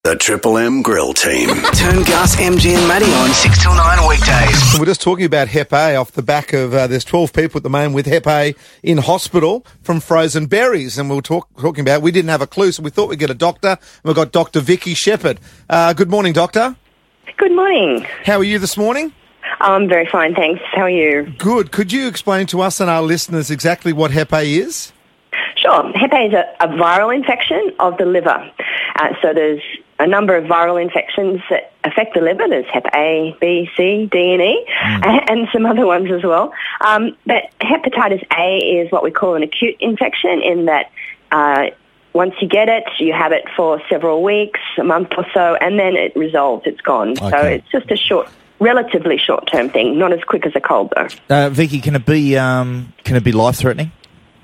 The Triple M Grill Team. Turn Gus, MG and Matty on 6 till 9 weekdays. We're just talking about Hep A off the back of there's 12 people at the moment with Hep A in hospital from frozen berries. And we were talking about, we didn't have a clue, so we thought we'd get a doctor. And we've got Dr. Vicky Shepherd. Good morning, Doctor. Good morning. How are you this morning? I'm very fine, thanks. How are you? Good. Could you explain to us and our listeners exactly what Hep A is? Sure. Hep A is a viral infection of the liver. So there's a number of viral infections that affect the liver. There's Hep A, B, C, D, and E, and some other ones as well. But hepatitis A is what we call an acute infection in that once you get it, you have it for several weeks, a month or so, and then it resolves. It's gone. Okay. So it's just a relatively short-term thing, not as quick as a cold, though. Vicky, can it be life-threatening?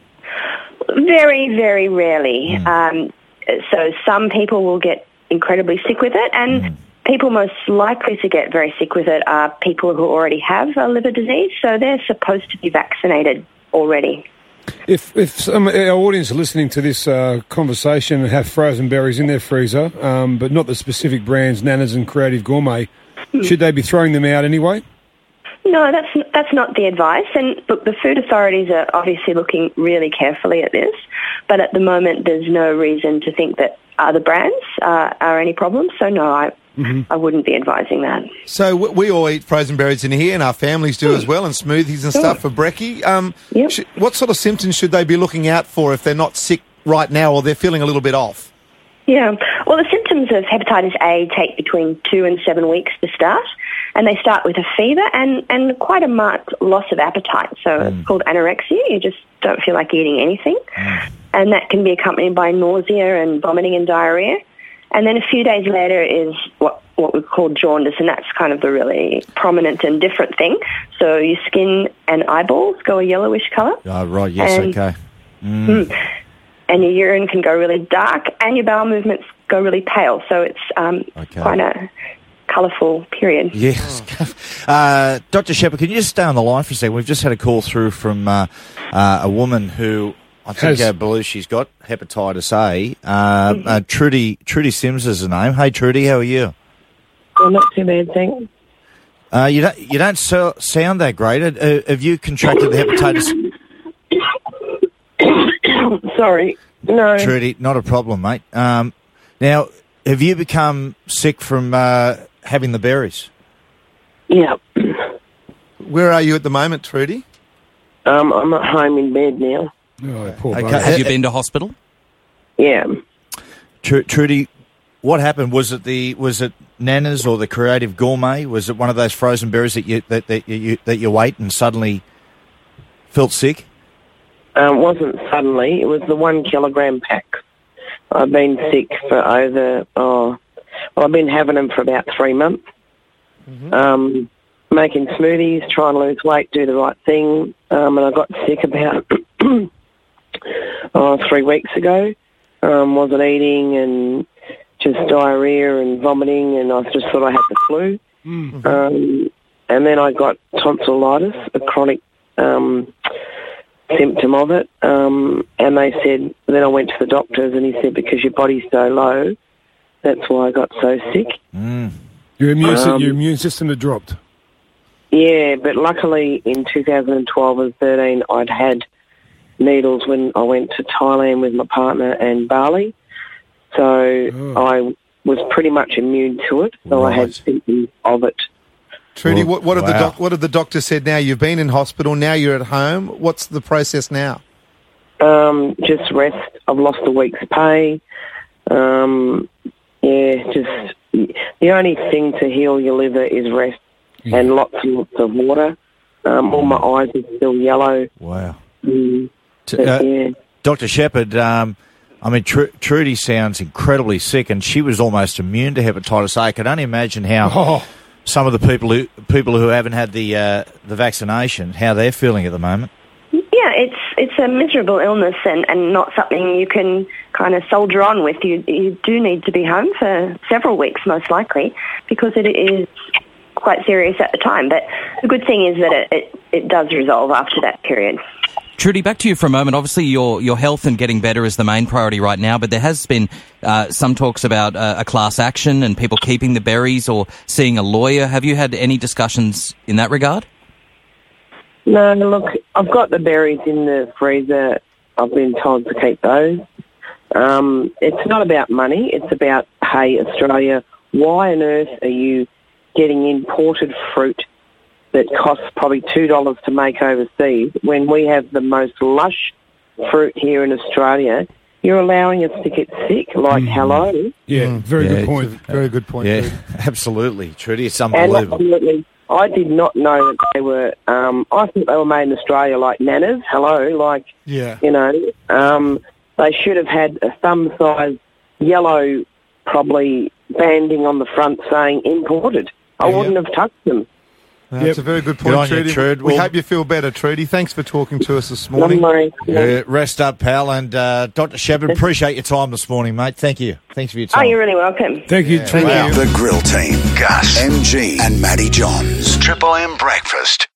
Very, very rarely. So some people will get incredibly sick with it, and people most likely to get very sick with it are people who already have a liver disease, so they're supposed to be vaccinated already. If some our audience are listening to this conversation and have frozen berries in their freezer, but not the specific brands, Nana's and Creative Gourmet, should they be throwing them out anyway? No, that's not the advice. And look, the food authorities are obviously looking really carefully at this, but at the moment there's no reason to think that other brands are any problem. So no, I wouldn't be advising that. So we all eat frozen berries in here, and our families do as well, and smoothies and stuff for brekkie. What sort of symptoms should they be looking out for if they're not sick right now or they're feeling a little bit off? Yeah, well, the symptoms of hepatitis A take between 2 and 7 weeks to start, and they start with a fever and quite a marked loss of appetite. So it's called anorexia. You just don't feel like eating anything. And that can be accompanied by nausea and vomiting and diarrhea. And then a few days later is what we call jaundice, and that's kind of the really prominent and different thing. So your skin and eyeballs go a yellowish colour. Oh, right, yes, okay. And your urine can go really dark, and your bowel movements go really pale. So it's quite a colourful period. Yes. Dr. Shepherd, can you just stay on the line for a second? We've just had a call through from a woman who I believe she's got hepatitis A. Trudy Sims is her name. Hey, Trudy, how are you? Well, not too bad, thanks. You don't sound that great. Have you contracted the hepatitis? Sorry, no. Trudy, not a problem, mate. Now, have you become sick from having the berries? Yeah. Where are you at the moment, Trudy? I'm at home in bed now. Oh, poor Okay. Have you been to hospital? Yeah. Trudy, what happened? Was it Nana's or the Creative Gourmet? Was it one of those frozen berries that you ate and suddenly felt sick? It wasn't suddenly. It was the 1 kilogram pack. I've been sick for I've been having them for about 3 months. Making smoothies, trying to lose weight, do the right thing. And I got sick about 3 weeks ago. Wasn't eating and just diarrhea and vomiting, and I just thought I had the flu. And then I got tonsillitis, a chronic symptom of it, and they said, then I went to the doctors and he said, because your body's so low, that's why I got so sick. Your immune system had dropped? Yeah, but luckily in 2012 and 13 I'd had needles when I went to Thailand with my partner and Bali, so I was pretty much immune to it, so I had symptoms of it. Trudy, what have the doctor said now? You've been in hospital, now you're at home. What's the process now? Just rest. I've lost a week's pay. Just the only thing to heal your liver is rest and lots and lots of water. All my eyes are still yellow. Wow. Dr. Shepherd, Trudy sounds incredibly sick, and she was almost immune to hepatitis A. I can only imagine how some of the people who haven't had the vaccination, how they're feeling at the moment. Yeah, it's a miserable illness and not something you can kind of soldier on with. You do need to be home for several weeks, most likely, because it is quite serious at the time. But the good thing is that it does resolve after that period. Trudy, back to you for a moment. Obviously, your health and getting better is the main priority right now, but there has been some talks about a class action and people keeping the berries or seeing a lawyer. Have you had any discussions in that regard? No, look, I've got the berries in the freezer. I've been told to keep those. It's not about money. It's about, hey, Australia, why on earth are you getting imported fruit that costs probably $2 to make overseas when we have the most lush fruit here in Australia? You're allowing us to get sick. Like, hello? Yeah, very good point. Very good point. Yeah, Trudy. absolutely. Trudy, it's And unbelievable. absolutely, I did not know that they were, I thought they were made in Australia like nanas. Hello? Like, Yeah. you know, they should have had a thumb-sized yellow, probably, banding on the front saying imported. I wouldn't have touched them. That's a very good Good point, on you, Trudy. Trud. We Well- hope you feel better, Trudy. Thanks for talking to us this Don't morning. worry. Rest up, pal. And Dr. Shepherd, appreciate your time this morning, mate. Thank you. Thanks for your Oh, time. you're really welcome. Thank you, Trudy. Thank you. The Grill Team. Gus, MG, and Matty Johns. Triple M Breakfast.